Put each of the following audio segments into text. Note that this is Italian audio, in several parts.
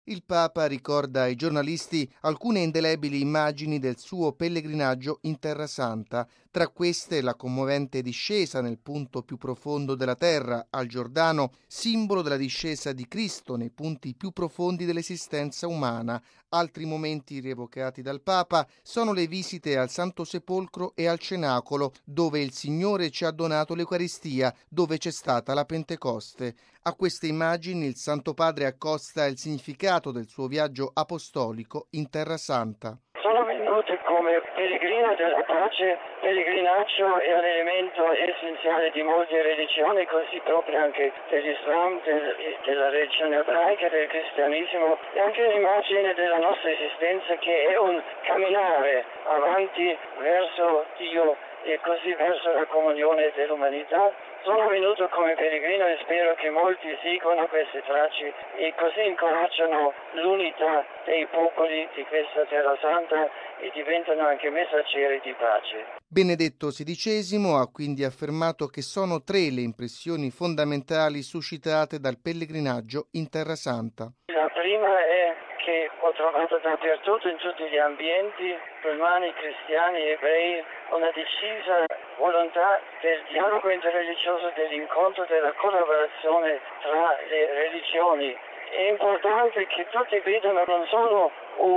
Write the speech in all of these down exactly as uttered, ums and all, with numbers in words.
Il Papa ricorda ai giornalisti alcune indelebili immagini del suo pellegrinaggio in Terra Santa, tra queste la commovente discesa nel punto più profondo della terra, al Giordano, simbolo della discesa di Cristo nei punti più profondi dell'esistenza umana. Altri momenti rievocati dal Papa sono le visite al Santo Sepolcro e al Cenacolo, dove il Signore ci ha donato l'Eucaristia, dove c'è stata la Pentecoste. A queste immagini il Santo Padre accosta il significato del suo viaggio apostolico in Terra Santa. Sono venute come pellegrino della pace. Pellegrinaggio è un elemento essenziale di molte religioni, così proprio anche dell'Islam, del, della religione ebraica, del cristianesimo, e anche l'immagine della nostra esistenza che è un camminare avanti verso Dio e così verso la comunione dell'umanità. Sono venuto come pellegrino e spero che molti seguano queste tracce e così incoraggiano l'unità dei popoli di questa Terra Santa e diventano anche messaggeri di pace. Benedetto sedicesimo ha quindi affermato che sono tre le impressioni fondamentali suscitate dal pellegrinaggio in Terra Santa. La prima è che ho trovato dappertutto, in tutti gli ambienti, musulmani, cristiani, ebrei, una decisa volontà del dialogo interreligioso, dell'incontro, della collaborazione tra le religioni. È importante che tutti vedano non solo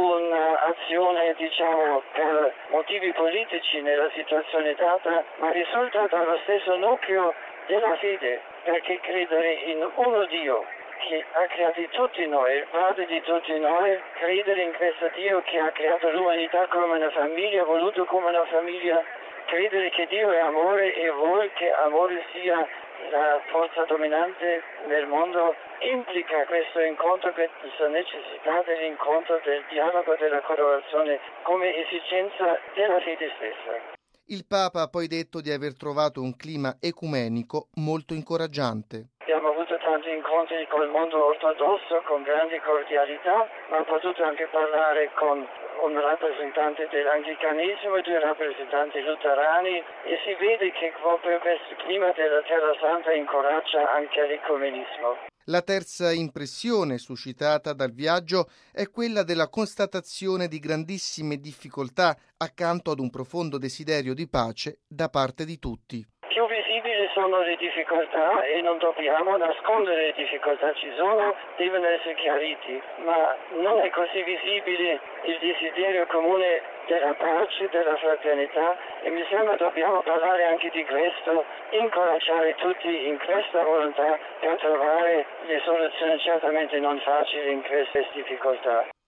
un'azione, diciamo, per motivi politici nella situazione data, ma risulta dallo stesso nucleo della fede, perché credere in uno Dio che ha creato tutti noi, il Padre di tutti noi, credere in questo Dio che ha creato l'umanità come una famiglia, voluto come una famiglia, credere che Dio è amore e vuole che amore sia la forza dominante nel mondo, implica questo incontro, questa necessità dell'incontro, del dialogo, della collaborazione come esigenza della fede stessa. Il Papa ha poi detto di aver trovato un clima ecumenico molto incoraggiante. Abbiamo avuto tanti incontri con il mondo ortodosso, con grande cordialità, ma ho potuto anche parlare con un rappresentante dell'anglicanesimo e due rappresentanti luterani e si vede che proprio questo clima della Terra Santa incoraggia anche l'ecumenismo. La terza impressione suscitata dal viaggio è quella della constatazione di grandissime difficoltà accanto ad un profondo desiderio di pace da parte di tutti. Più visibili sono le difficoltà e non dobbiamo nascondere le difficoltà, ci sono, devono essere chiariti, ma non è così visibile il desiderio comune della pace, della fraternità e mi sembra dobbiamo parlare anche di questo, incoraggiare tutti in questa volontà per trovare le soluzioni certamente non facili in queste difficoltà.